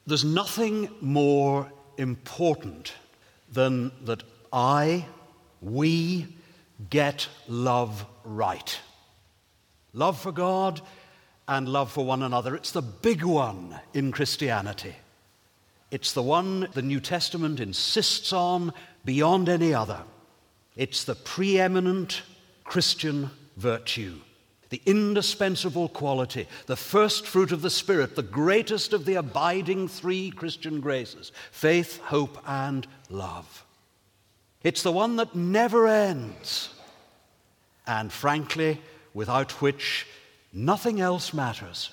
There's nothing more important than that we get love right. Love for God and love for one another. It's the big one in Christianity. It's the one the New Testament insists on beyond any other. It's the preeminent Christian virtue, the indispensable quality, the first fruit of the Spirit, the greatest of the abiding three Christian graces: faith, hope, and love. It's the one that never ends, and frankly, without which nothing else matters.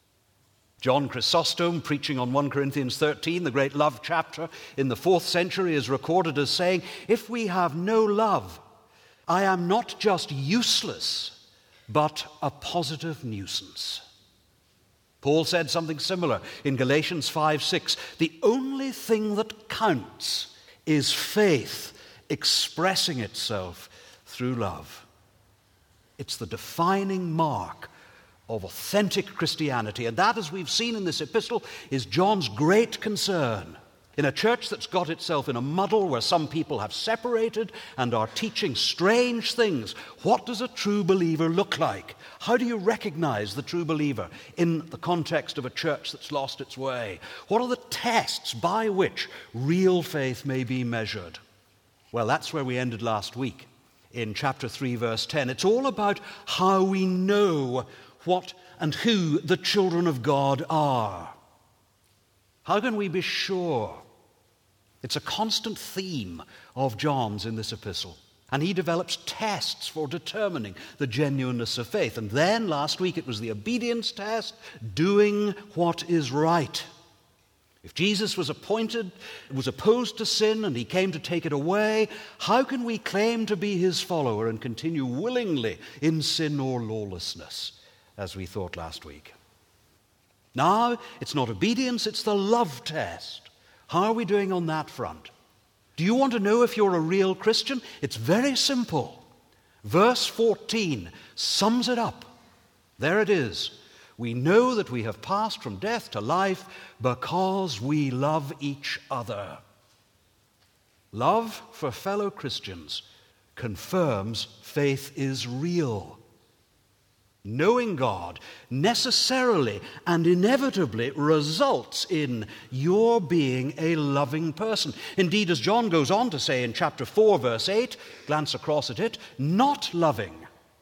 John Chrysostom, preaching on 1 Corinthians 13, the great love chapter in the 4th century, is recorded as saying, "If we have no love, I am not just useless, but a positive nuisance." Paul said something similar in Galatians 5:6. The only thing that counts is faith expressing itself through love. It's the defining mark of authentic Christianity. And that, as we've seen in this epistle, is John's great concern. In a church that's got itself in a muddle where some people have separated and are teaching strange things, what does a true believer look like? How do you recognize the true believer in the context of a church that's lost its way? What are the tests by which real faith may be measured? Well, that's where we ended last week in chapter 3, verse 10. It's all about how we know what and who the children of God are. How can we be sure? It's a constant theme of John's in this epistle. And he develops tests for determining the genuineness of faith. And then last week it was the obedience test, doing what is right. If Jesus was opposed to sin and he came to take it away, how can we claim to be his follower and continue willingly in sin or lawlessness, as we thought last week? Now, it's not obedience, it's the love test. How are we doing on that front? Do you want to know if you're a real Christian? It's very simple. Verse 14 sums it up. There it is. We know that we have passed from death to life because we love each other. Love for fellow Christians confirms faith is real. Knowing God necessarily and inevitably results in your being a loving person. Indeed, as John goes on to say in chapter 4, verse 8, glance across at it, not loving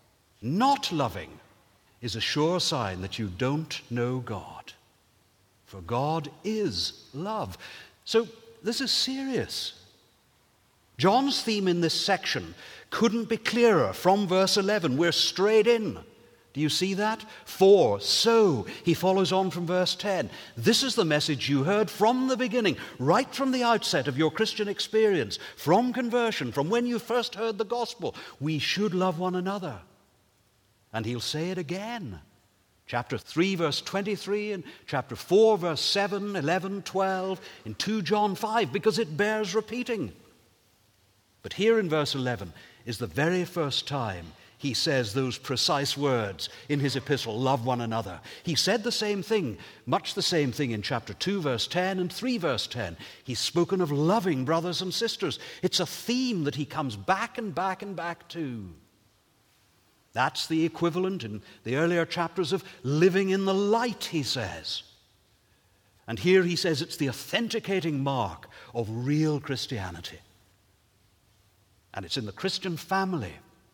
is a sure sign that you don't know God. For God is love. So this is serious. John's theme in this section couldn't be clearer. From verse 11, we're straight in. Do you see that? For so, he follows on from verse 10. This is the message you heard from the beginning, right from the outset of your Christian experience, from conversion, from when you first heard the gospel. We should love one another. And he'll say it again. Chapter 3, verse 23, and chapter 4, verse 7, 11, 12, in 2 John 5, because it bears repeating. But here in verse 11 is the very first time he says those precise words in his epistle, love one another. He said the same thing, much the same thing in chapter 2, verse 10 and 3, verse 10. He's spoken of loving brothers and sisters. It's a theme that he comes back and back and back to. That's the equivalent in the earlier chapters of living in the light, he says. And here he says it's the authenticating mark of real Christianity. And it's in the Christian family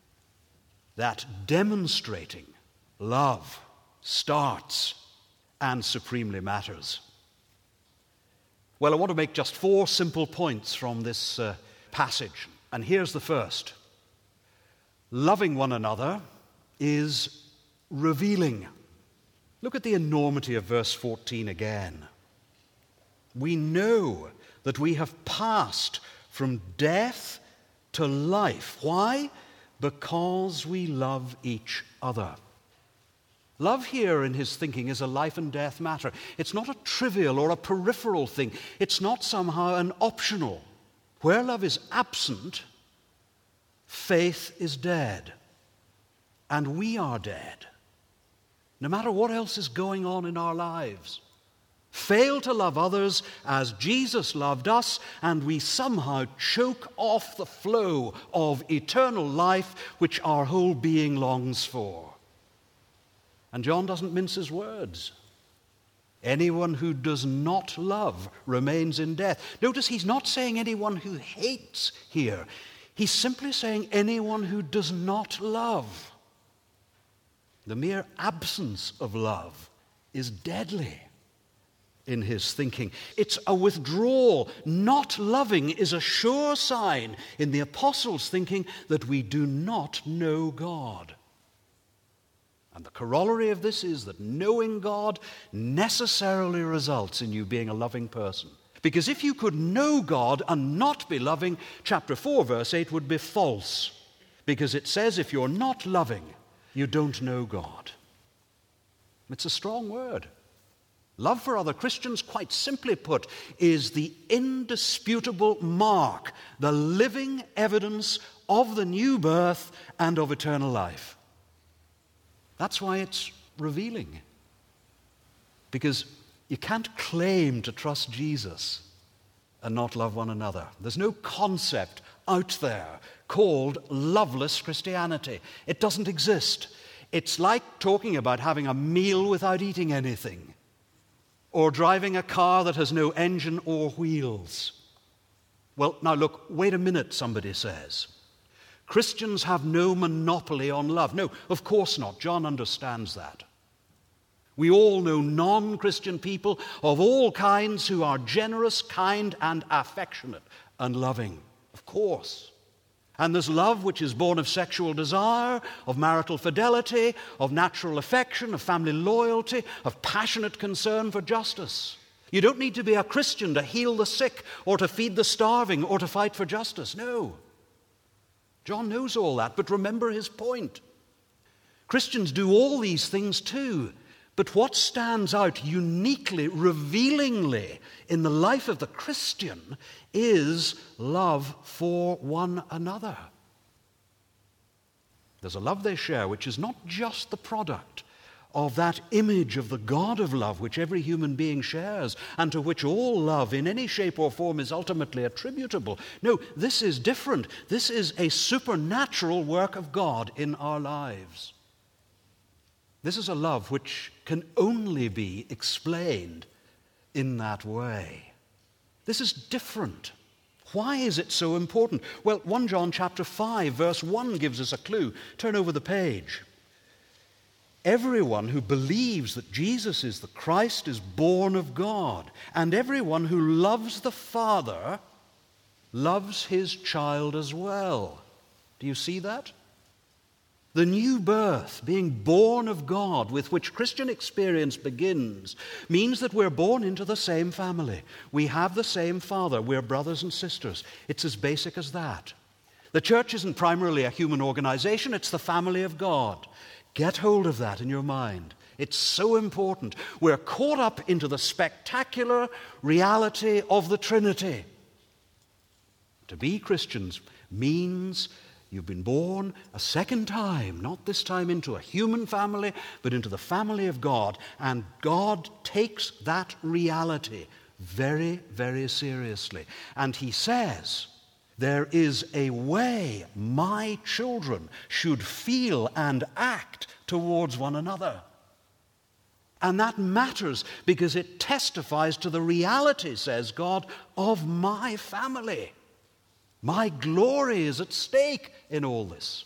that demonstrating love starts and supremely matters. Well, I want to make just 4 simple points from this passage. And here's the first. Loving one another is revealing. Look at the enormity of verse 14 again. We know that we have passed from death to life. Why? Because we love each other. Love here in his thinking is a life and death matter. It's not a trivial or a peripheral thing. It's not somehow an optional. Where love is absent, faith is dead. And we are dead. No matter what else is going on in our lives. fail to love others as Jesus loved us, and we somehow choke off the flow of eternal life which our whole being longs for. And John doesn't mince his words. Anyone who does not love remains in death. Notice he's not saying anyone who hates here. He's simply saying anyone who does not love. The mere absence of love is deadly in his thinking. It's a withdrawal. Not loving is a sure sign in the apostles' thinking that we do not know God. And the corollary of this is that knowing God necessarily results in you being a loving person. Because if you could know God and not be loving, chapter 4, verse 8 would be false. Because it says if you're not loving, you don't know God. It's a strong word. Love for other Christians, quite simply put, is the indisputable mark, the living evidence of the new birth and of eternal life. That's why it's revealing. Because you can't claim to trust Jesus and not love one another. There's no concept out there called loveless Christianity. It doesn't exist. It's like talking about having a meal without eating anything, or driving a car that has no engine or wheels. Well, now look, wait a minute, somebody says. Christians have no monopoly on love. No, of course not. John understands that. We all know non-Christian people of all kinds who are generous, kind, and affectionate and loving. Of course. And there's love which is born of sexual desire, of marital fidelity, of natural affection, of family loyalty, of passionate concern for justice. You don't need to be a Christian to heal the sick or to feed the starving or to fight for justice. No. John knows all that, but remember his point. Christians do all these things too, but what stands out uniquely, revealingly in the life of the Christian is love for one another. There's a love they share which is not just the product of that image of the God of love which every human being shares and to which all love in any shape or form is ultimately attributable. No, this is different. This is a supernatural work of God in our lives. This is a love which can only be explained in that way. This is different. Why is it so important? Well, 1 John chapter 5, verse 1 gives us a clue. Turn over the page. Everyone who believes that Jesus is the Christ is born of God, and everyone who loves the Father loves his child as well. Do you see that? The new birth, being born of God, with which Christian experience begins, means that we're born into the same family. We have the same Father. We're brothers and sisters. It's as basic as that. The church isn't primarily a human organization. It's the family of God. Get hold of that in your mind. It's so important. We're caught up into the spectacular reality of the Trinity. To be Christians means you've been born a second time, not this time into a human family, but into the family of God. And God takes that reality very, very seriously. And he says, there is a way my children should feel and act towards one another. And that matters because it testifies to the reality, says God, of my family. My glory is at stake in all this.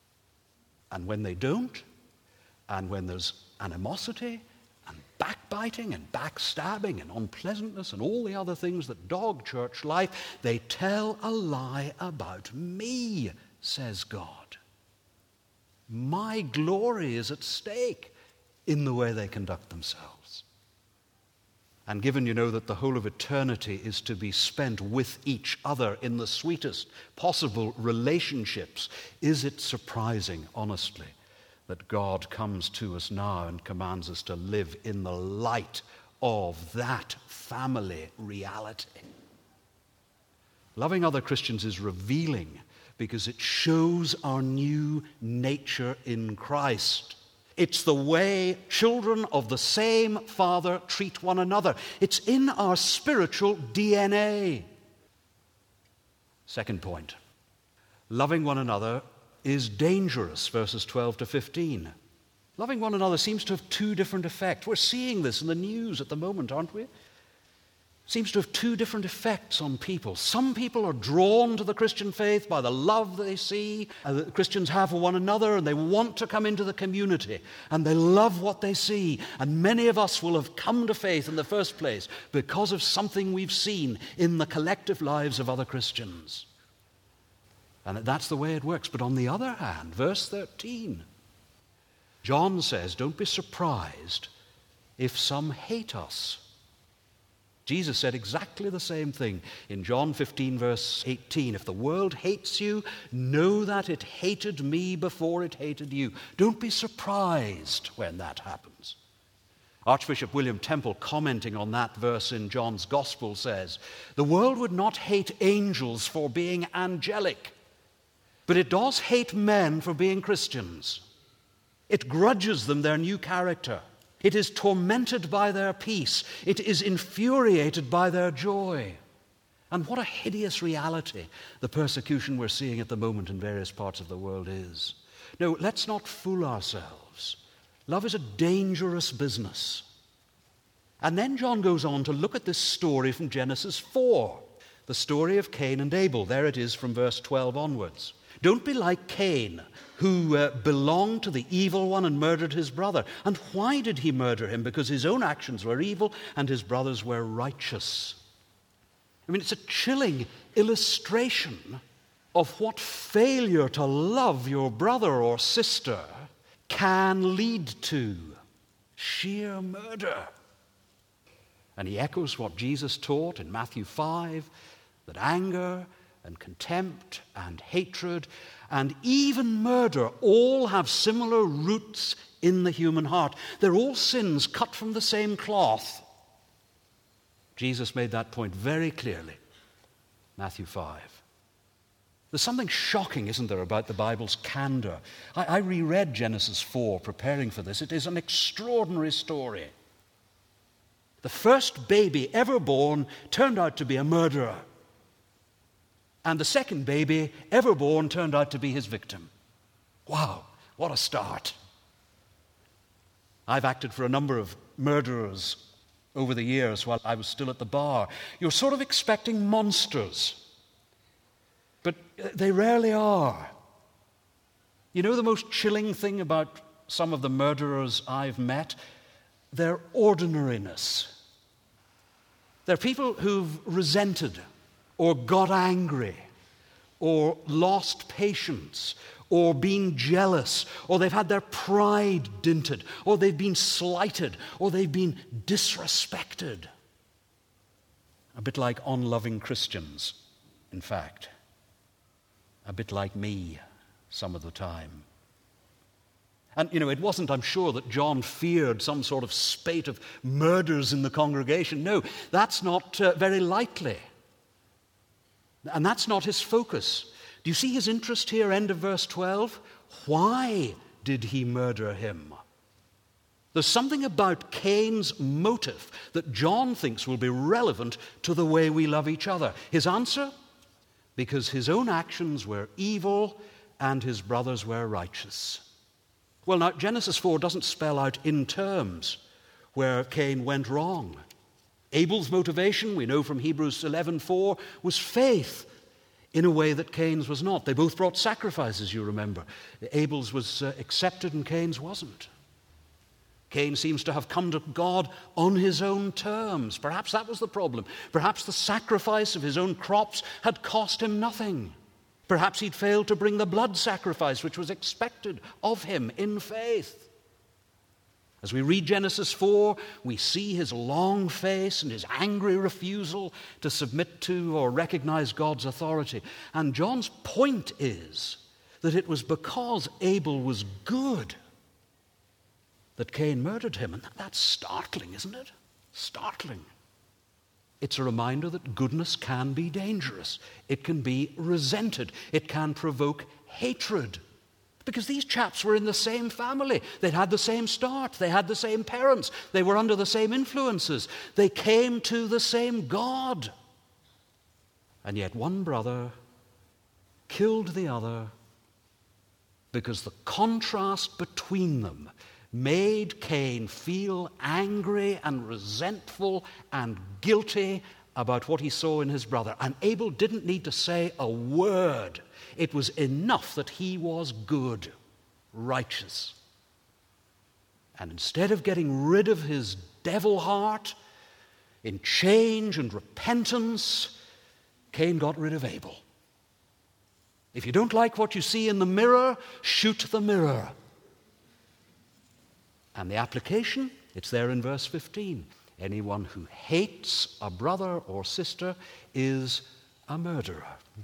And when they don't, and when there's animosity and backbiting and backstabbing and unpleasantness and all the other things that dog church life, they tell a lie about me, says God. My glory is at stake in the way they conduct themselves. And given you know that the whole of eternity is to be spent with each other in the sweetest possible relationships, is it surprising, honestly, that God comes to us now and commands us to live in the light of that family reality? Loving other Christians is revealing because it shows our new nature in Christ. It's the way children of the same Father treat one another. It's in our spiritual DNA. Second point, loving one another is dangerous, verses 12 to 15. Loving one another seems to have two different effects. We're seeing this in the news at the moment, aren't we? Seems to have two different effects on people. Some people are drawn to the Christian faith by the love they see that Christians have for one another, and they want to come into the community, and they love what they see. And many of us will have come to faith in the first place because of something we've seen in the collective lives of other Christians. And that's the way it works. But on the other hand, verse 13, John says, don't be surprised if some hate us. Jesus said exactly the same thing in John 15, verse 18. If the world hates you, know that it hated me before it hated you. Don't be surprised when that happens. Archbishop William Temple, commenting on that verse in John's Gospel, says, the world would not hate angels for being angelic, but it does hate men for being Christians. It grudges them their new character. It is tormented by their peace. It is infuriated by their joy. And what a hideous reality the persecution we're seeing at the moment in various parts of the world is. No, let's not fool ourselves. Love is a dangerous business. And then John goes on to look at this story from Genesis 4, the story of Cain and Abel. There it is from verse 12 onwards. Don't be like Cain, who belonged to the evil one and murdered his brother. And why did he murder him? Because his own actions were evil and his brothers were righteous. I mean, it's a chilling illustration of what failure to love your brother or sister can lead to. Sheer murder. And he echoes what Jesus taught in Matthew 5, that anger and contempt and hatred and even murder all have similar roots in the human heart. They're all sins cut from the same cloth. Jesus made that point very clearly. Matthew 5. There's something shocking, isn't there, about the Bible's candor. I reread Genesis 4 preparing for this. It is an extraordinary story. The first baby ever born turned out to be a murderer. And the second baby ever born turned out to be his victim. Wow, what a start. I've acted for a number of murderers over the years while I was still at the bar. You're sort of expecting monsters, but they rarely are. You know the most chilling thing about some of the murderers I've met? Their ordinariness. They're people who've resented or got angry, or lost patience, or been jealous, or they've had their pride dinted, or they've been slighted, or they've been disrespected. A bit like unloving Christians, in fact. A bit like me some of the time. And, it wasn't, I'm sure, that John feared some sort of spate of murders in the congregation. No, that's not very likely. And that's not his focus. Do you see his interest here, end of verse 12? Why did he murder him? There's something about Cain's motive that John thinks will be relevant to the way we love each other. His answer? Because his own actions were evil and his brothers were righteous. Well, now, Genesis 4 doesn't spell out in terms where Cain went wrong. Abel's motivation, we know from Hebrews 11:4, was faith in a way that Cain's was not. They both brought sacrifices, you remember. Abel's was accepted and Cain's wasn't. Cain seems to have come to God on his own terms. Perhaps that was the problem. Perhaps the sacrifice of his own crops had cost him nothing. Perhaps he'd failed to bring the blood sacrifice which was expected of him in faith. As we read Genesis 4, we see his long face and his angry refusal to submit to or recognize God's authority. And John's point is that it was because Abel was good that Cain murdered him. And that's startling, isn't it? Startling. It's a reminder that goodness can be dangerous. It can be resented. It can provoke hatred. Because these chaps were in the same family. They'd had the same start. They had the same parents. They were under the same influences. They came to the same God. And yet one brother killed the other because the contrast between them made Cain feel angry and resentful and guilty about what he saw in his brother. And Abel didn't need to say a word. It was enough that he was good, righteous. And instead of getting rid of his devil heart in change and repentance, Cain got rid of Abel. If you don't like what you see in the mirror, shoot the mirror. And the application, it's there in verse 15. Anyone who hates a brother or sister is a murderer.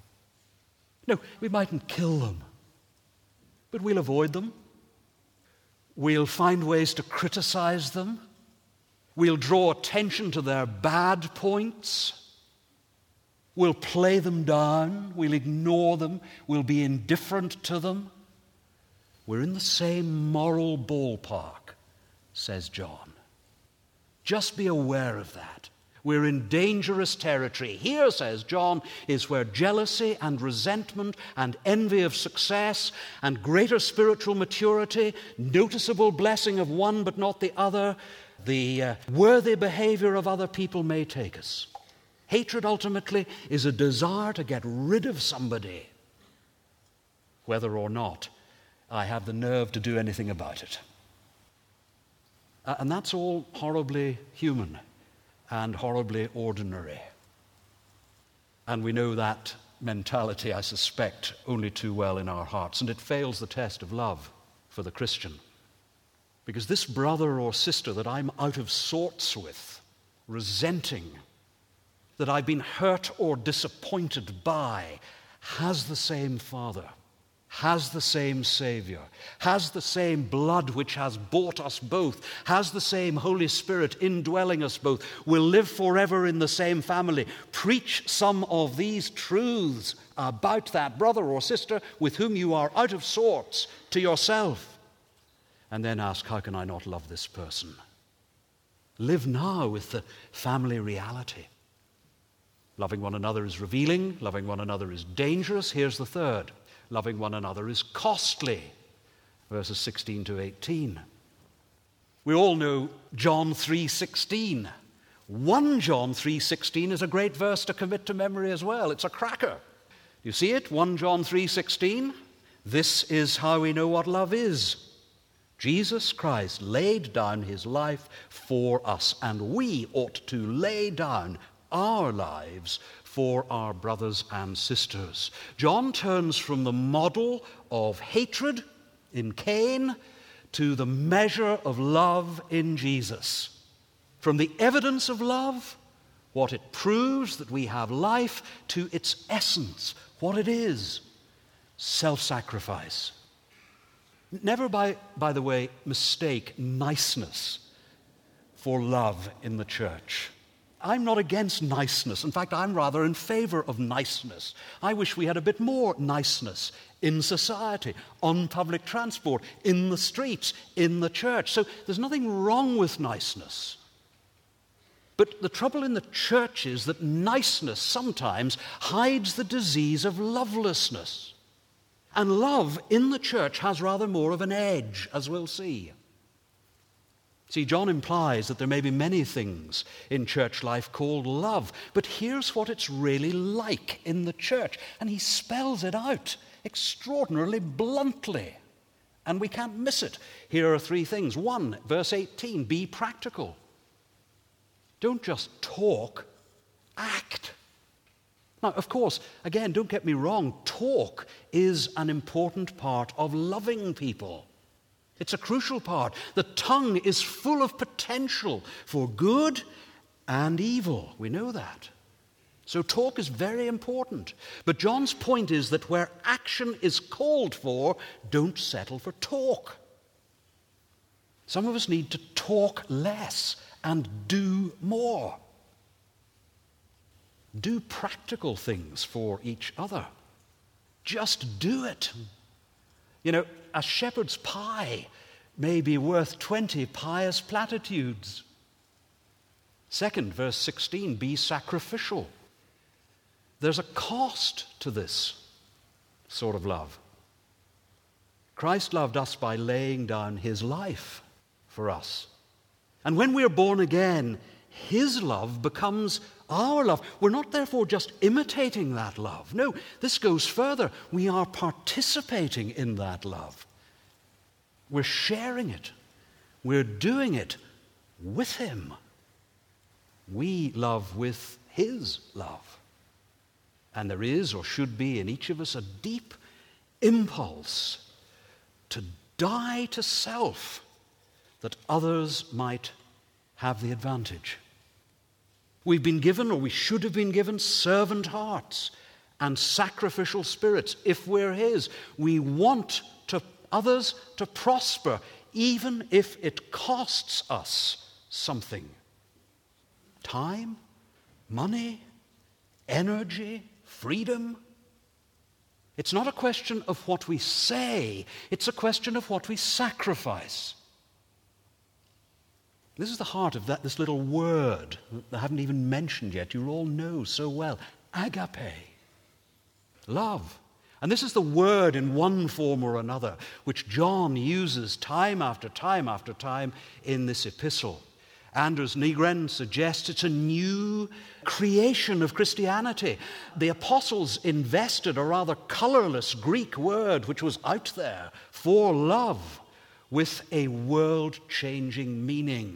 No, we mightn't kill them, but we'll avoid them. We'll find ways to criticize them. We'll draw attention to their bad points. We'll play them down. We'll ignore them. We'll be indifferent to them. We're in the same moral ballpark, says John. Just be aware of that. We're in dangerous territory. Here, says John, is where jealousy and resentment and envy of success and greater spiritual maturity, noticeable blessing of one but not the other, the worthy behavior of other people may take us. Hatred ultimately is a desire to get rid of somebody, whether or not I have the nerve to do anything about it. And that's all horribly human and horribly ordinary. And we know that mentality, I suspect, only too well in our hearts. And it fails the test of love for the Christian. Because this brother or sister that I'm out of sorts with, resenting, that I've been hurt or disappointed by, has the same Father, has the same Savior, has the same blood which has bought us both, has the same Holy Spirit indwelling us both, will live forever in the same family. Preach some of these truths about that brother or sister with whom you are out of sorts to yourself. And then ask, how can I not love this person? Live now with the family reality. Loving one another is revealing. Loving one another is dangerous. Here's the third. Loving one another is costly. Verses 16 to 18. We all know John 3:16. 1 John 3:16 is a great verse to commit to memory as well. It's a cracker. You see it? 1 John 3:16. This is how we know what love is. Jesus Christ laid down his life for us, and we ought to lay down our lives for our brothers and sisters. John turns from the model of hatred in Cain to the measure of love in Jesus. From the evidence of love, what it proves that we have life, to its essence, what it is, self-sacrifice. Never, by the way, mistake niceness for love in the church. I'm not against niceness. In fact, I'm rather in favor of niceness. I wish we had a bit more niceness in society, on public transport, in the streets, in the church. So there's nothing wrong with niceness. But the trouble in the church is that niceness sometimes hides the disease of lovelessness. And love in the church has rather more of an edge, as we'll see. See, John implies that there may be many things in church life called love, but here's what it's really like in the church. And he spells it out extraordinarily bluntly, and we can't miss it. Here are three things. 1, verse 18, be practical. Don't just talk, act. Now, of course, again, don't get me wrong, talk is an important part of loving people. It's a crucial part. The tongue is full of potential for good and evil. We know that. So talk is very important. But John's point is that where action is called for, don't settle for talk. Some of us need to talk less and do more. Do practical things for each other. Just do it. A shepherd's pie may be worth 20 pious platitudes. Second, verse 16, be sacrificial. There's a cost to this sort of love. Christ loved us by laying down his life for us. And when we're born again, his love becomes our love. We're not therefore just imitating that love. No, this goes further. We are participating in that love. We're sharing it. We're doing it with him. We love with his love. And there is, or should be, in each of us a deep impulse to die to self that others might have the advantage. We've been given, or we should have been given, servant hearts and sacrificial spirits. If we're his, we want others to prosper, even if it costs us something. Time, money, energy, freedom. It's not a question of what we say, it's a question of what we sacrifice. This is the heart of this little word that I haven't even mentioned yet. You all know so well. Agape. Love. And this is the word in one form or another, which John uses time after time after time in this epistle. Anders Nygren suggests it's a new creation of Christianity. The apostles invested a rather colorless Greek word which was out there for love with a world-changing meaning.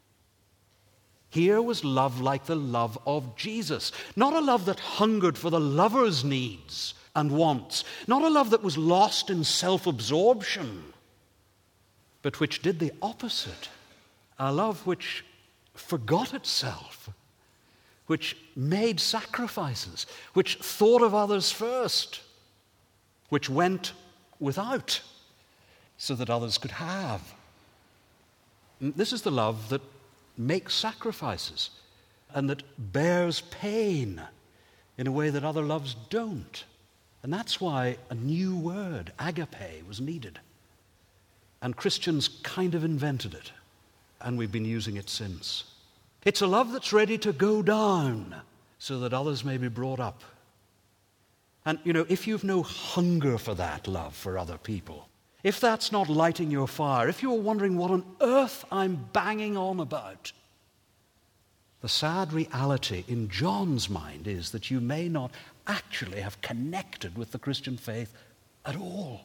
Here was love like the love of Jesus, not a love that hungered for the lover's needs and wants, not a love that was lost in self-absorption, but which did the opposite, a love which forgot itself, which made sacrifices, which thought of others first, which went without so that others could have. This is the love that makes sacrifices and that bears pain in a way that other loves don't. And that's why a new word, agape, was needed. And Christians kind of invented it, and we've been using it since. It's a love that's ready to go down so that others may be brought up. And, if you've no hunger for that love for other people, if that's not lighting your fire, if you're wondering what on earth I'm banging on about, the sad reality in John's mind is that you may not actually have connected with the Christian faith at all.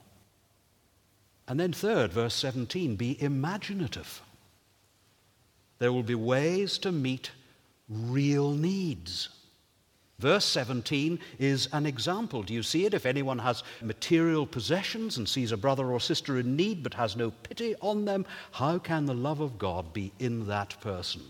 And then third, verse 17, be imaginative. There will be ways to meet real needs. Verse 17 is an example. Do you see it? If anyone has material possessions and sees a brother or sister in need but has no pity on them, how can the love of God be in that person?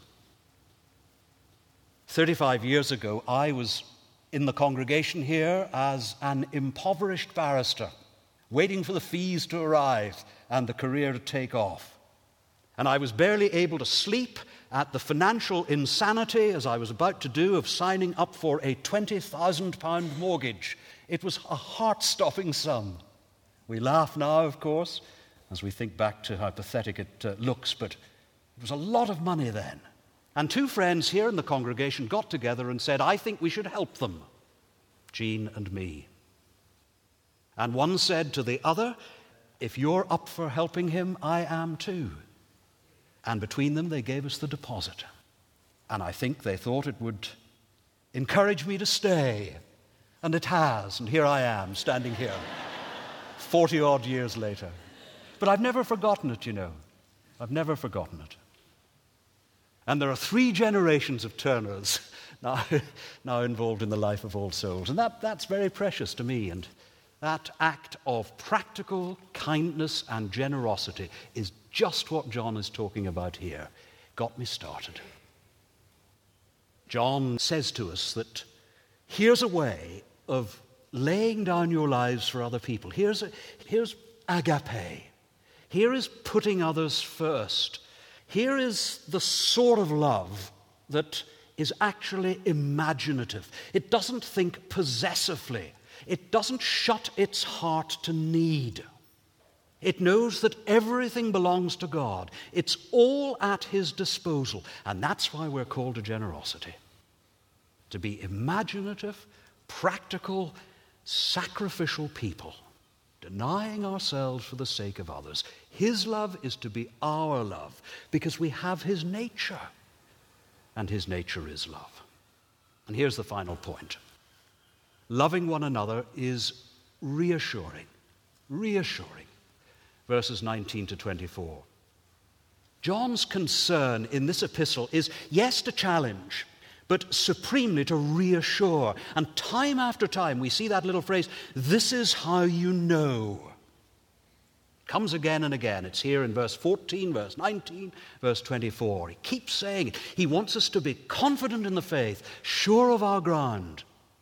35 years ago, I was in the congregation here as an impoverished barrister, waiting for the fees to arrive and the career to take off. And I was barely able to sleep at the financial insanity, as I was about to do, of signing up for a £20,000 mortgage. It was a heart-stopping sum. We laugh now, of course, as we think back to how pathetic it looks, but it was a lot of money then. And two friends here in the congregation got together and said, I think we should help them, Jean and me. And one said to the other, if you're up for helping him, I am too. And between them, they gave us the deposit. And I think they thought it would encourage me to stay. And it has. And here I am, standing here, 40-odd years later. But I've never forgotten it, I've never forgotten it. And there are 3 generations of Turners now involved in the life of All Souls. And that's very precious to me. And that act of practical kindness and generosity is just what John is talking about here. Got me started. John says to us that here's a way of laying down your lives for other people. Here's agape. Here is putting others first. Here is the sort of love that is actually imaginative. It doesn't think possessively. It doesn't shut its heart to need. It knows that everything belongs to God. It's all at his disposal. And that's why we're called to generosity. To be imaginative, practical, sacrificial people, denying ourselves for the sake of others. His love is to be our love because we have his nature, and his nature is love. And here's the final point. Loving one another is reassuring. Reassuring. Verses 19 to 24. John's concern in this epistle is, yes, to challenge, but supremely to reassure. And time after time we see that little phrase, this is how you know. It comes again and again. It's here in verse 14, verse 19, verse 24. He keeps saying it. He wants us to be confident in the faith, sure of our ground.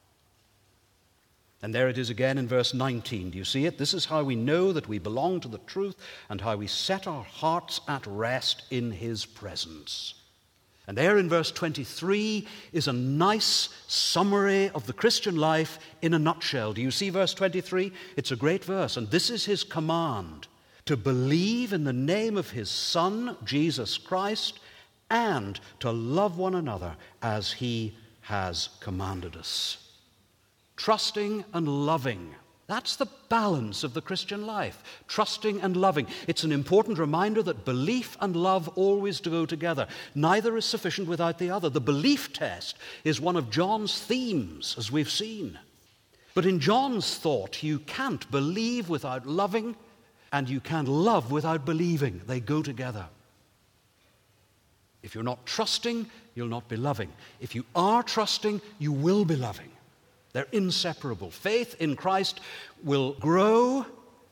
And there it is again in verse 19. Do you see it? This is how we know that we belong to the truth and how we set our hearts at rest in his presence. And there in verse 23 is a nice summary of the Christian life in a nutshell. Do you see verse 23? It's a great verse. And this is his command, to believe in the name of his Son, Jesus Christ, and to love one another as he has commanded us. Trusting and loving. That's the balance of the Christian life. Trusting and loving. It's an important reminder that belief and love always go together. Neither is sufficient without the other. The belief test is one of John's themes, as we've seen. But in John's thought, you can't believe without loving, and you can't love without believing. They go together. If you're not trusting, you'll not be loving. If you are trusting, you will be loving. They're inseparable. Faith in Christ will grow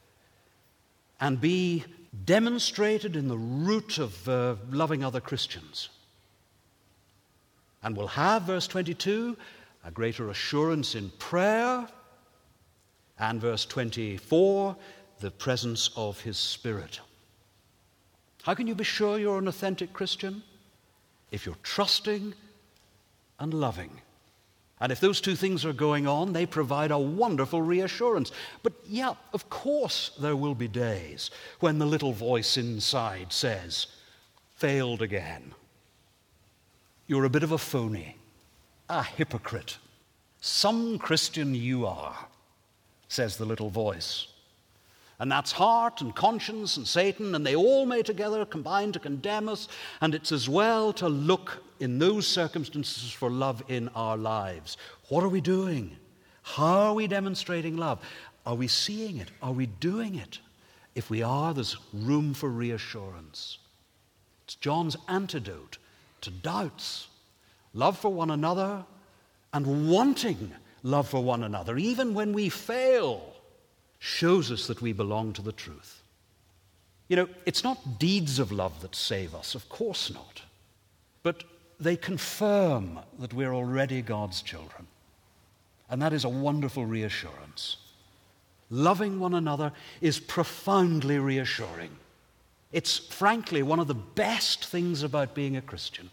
and be demonstrated in the root of loving other Christians. And we'll have, verse 22, a greater assurance in prayer, and verse 24, the presence of his Spirit. How can you be sure you're an authentic Christian? If you're trusting and loving. And if those two things are going on, they provide a wonderful reassurance. But yeah, of course there will be days when the little voice inside says, failed again. You're a bit of a phony, a hypocrite. Some Christian you are, says the little voice. And that's heart and conscience and Satan, and they all may together combine to condemn us. And it's as well to look in those circumstances for love in our lives. What are we doing? How are we demonstrating love? Are we seeing it? Are we doing it? If we are, there's room for reassurance. It's John's antidote to doubts. Love for one another and wanting love for one another, even when we fail, shows us that we belong to the truth. You know, it's not deeds of love that save us, of course not. But they confirm that we're already God's children. And that is a wonderful reassurance. Loving one another is profoundly reassuring. It's frankly one of the best things about being a Christian.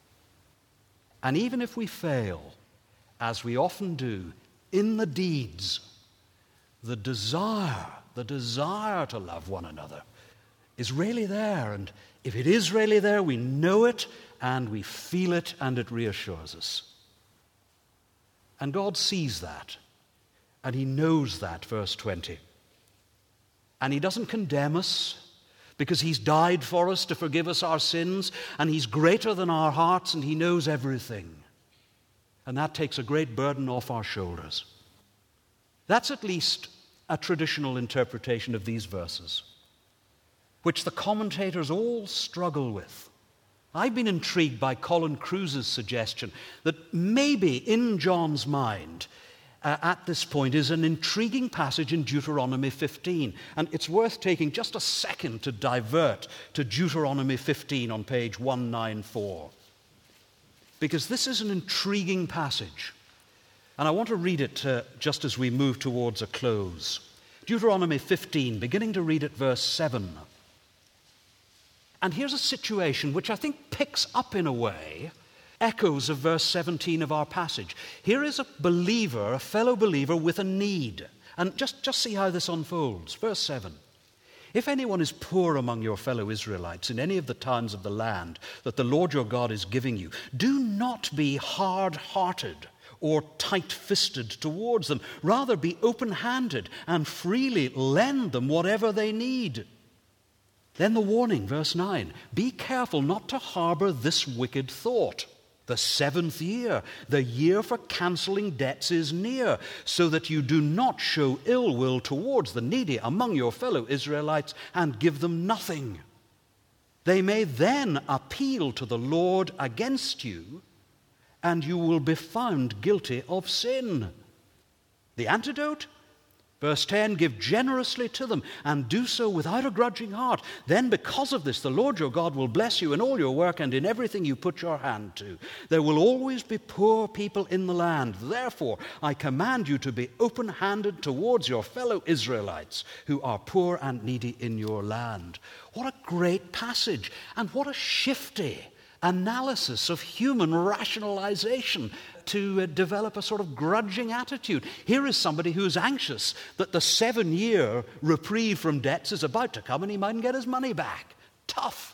And even if we fail, as we often do, in the deeds, the desire to love one another is really there. And if it is really there, we know it and we feel it and it reassures us. And God sees that and he knows that, verse 20. And he doesn't condemn us because he's died for us to forgive us our sins, and he's greater than our hearts and he knows everything. And that takes a great burden off our shoulders. That's at least a traditional interpretation of these verses, which the commentators all struggle with. I've been intrigued by Colin Cruise's suggestion that maybe in John's mind at this point is an intriguing passage in Deuteronomy 15. And it's worth taking just a second to divert to Deuteronomy 15 on page 194. Because this is an intriguing passage. And I want to read it just as we move towards a close. Deuteronomy 15, beginning to read at verse 7. And here's a situation which I think picks up in a way echoes of verse 17 of our passage. Here is a believer, a fellow believer with a need. And just see how this unfolds. Verse 7. If anyone is poor among your fellow Israelites in any of the towns of the land that the Lord your God is giving you, do not be hard-hearted or tight-fisted towards them. Rather, be open-handed and freely lend them whatever they need. Then the warning, verse 9, be careful not to harbor this wicked thought. The 7th year, the year for cancelling debts, is near, so that you do not show ill will towards the needy among your fellow Israelites and give them nothing. They may then appeal to the Lord against you, and you will be found guilty of sin. The antidote? Verse 10, give generously to them and do so without a grudging heart. Then because of this, the Lord your God will bless you in all your work and in everything you put your hand to. There will always be poor people in the land. Therefore, I command you to be open-handed towards your fellow Israelites who are poor and needy in your land. What a great passage, and what a shifty analysis of human rationalization to develop a sort of grudging attitude. Here is somebody who is anxious that the 7-year reprieve from debts is about to come and he mightn't get his money back. Tough.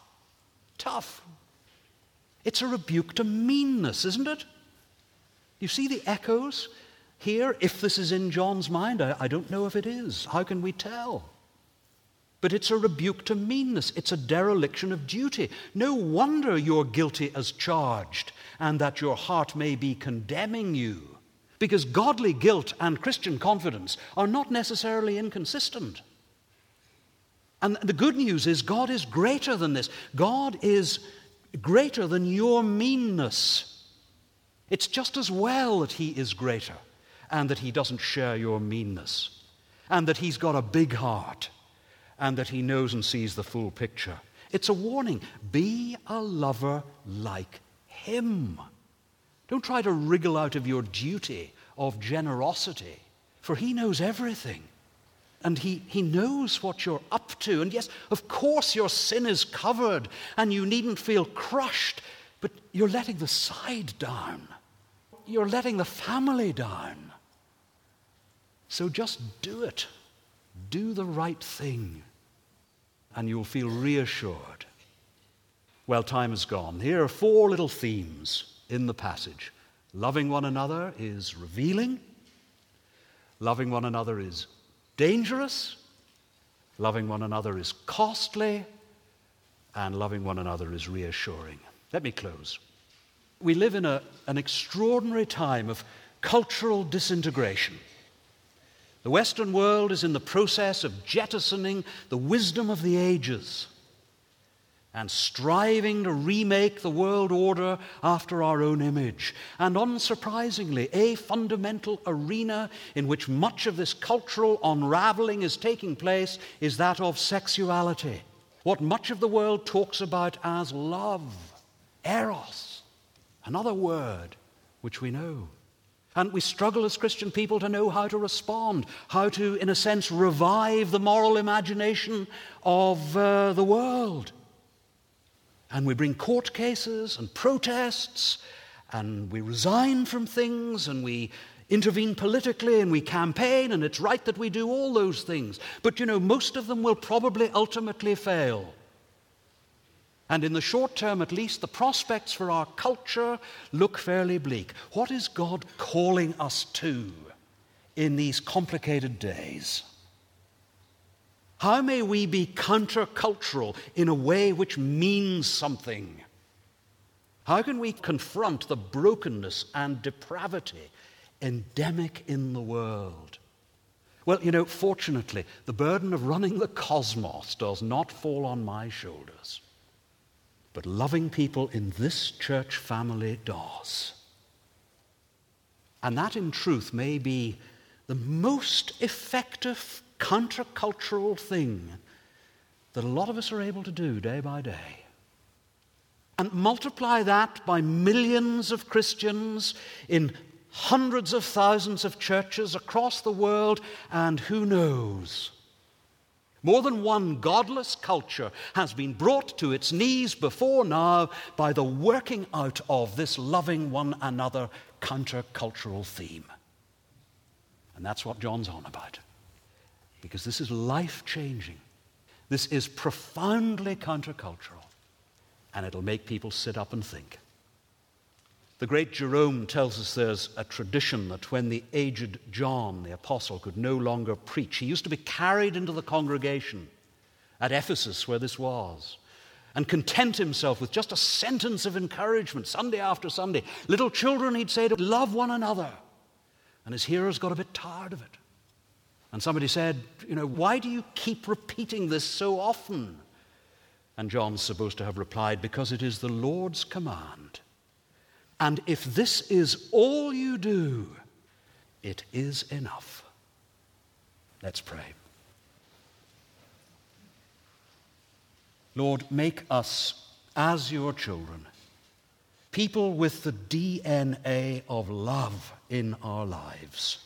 It's a rebuke to meanness, isn't it? You see the echoes here? If this is in John's mind, I don't know if it is. How can we tell? But it's a rebuke to meanness. It's a dereliction of duty. No wonder you're guilty as charged, and that your heart may be condemning you. Because godly guilt and Christian confidence are not necessarily inconsistent. And the good news is God is greater than this. God is greater than your meanness. It's just as well that he is greater, and that he doesn't share your meanness, and that he's got a big heart, and that he knows and sees the full picture. It's a warning. Be a lover like him. Don't try to wriggle out of your duty of generosity, for he knows everything. And he knows what you're up to. And yes, of course your sin is covered, and you needn't feel crushed, but you're letting the side down. You're letting the family down. So just do it. Do the right thing, and you'll feel reassured. Well, time has gone. Here are 4 little themes in the passage. Loving one another is revealing. Loving one another is dangerous. Loving one another is costly. And loving one another is reassuring. Let me close. We live in an extraordinary time of cultural disintegration. The Western world is in the process of jettisoning the wisdom of the ages and striving to remake the world order after our own image. And unsurprisingly, a fundamental arena in which much of this cultural unraveling is taking place is that of sexuality. What much of the world talks about as love, eros, another word which we know. And we struggle as Christian people to know how to respond, how to, in a sense, revive the moral imagination of the world. And we bring court cases and protests, and we resign from things, and we intervene politically, and we campaign, and it's right that we do all those things. But, most of them will probably ultimately fail. And in the short term, at least, the prospects for our culture look fairly bleak. What is God calling us to in these complicated days? How may we be countercultural in a way which means something? How can we confront the brokenness and depravity endemic in the world? Well, fortunately, the burden of running the cosmos does not fall on my shoulders. But loving people in this church family does. And that, in truth, may be the most effective countercultural thing that a lot of us are able to do day by day. And multiply that by millions of Christians in hundreds of thousands of churches across the world, and who knows? More than one godless culture has been brought to its knees before now by the working out of this loving one another countercultural theme. And that's what John's on about. Because this is life-changing. This is profoundly countercultural, and it'll make people sit up and think. The great Jerome tells us there's a tradition that when the aged John, the apostle, could no longer preach, he used to be carried into the congregation at Ephesus, where this was, and content himself with just a sentence of encouragement Sunday after Sunday. Little children, he'd say, to love one another. And his hearers got a bit tired of it. And somebody said, why do you keep repeating this so often? And John's supposed to have replied, because it is the Lord's command. And if this is all you do, it is enough. Let's pray. Lord, make us, as your children, people with the DNA of love in our lives.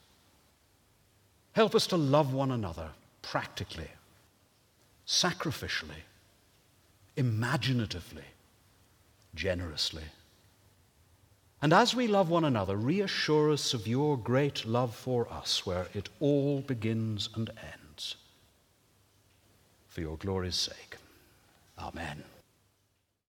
Help us to love one another practically, sacrificially, imaginatively, generously. And as we love one another, reassure us of your great love for us, where it all begins and ends. For your glory's sake. Amen.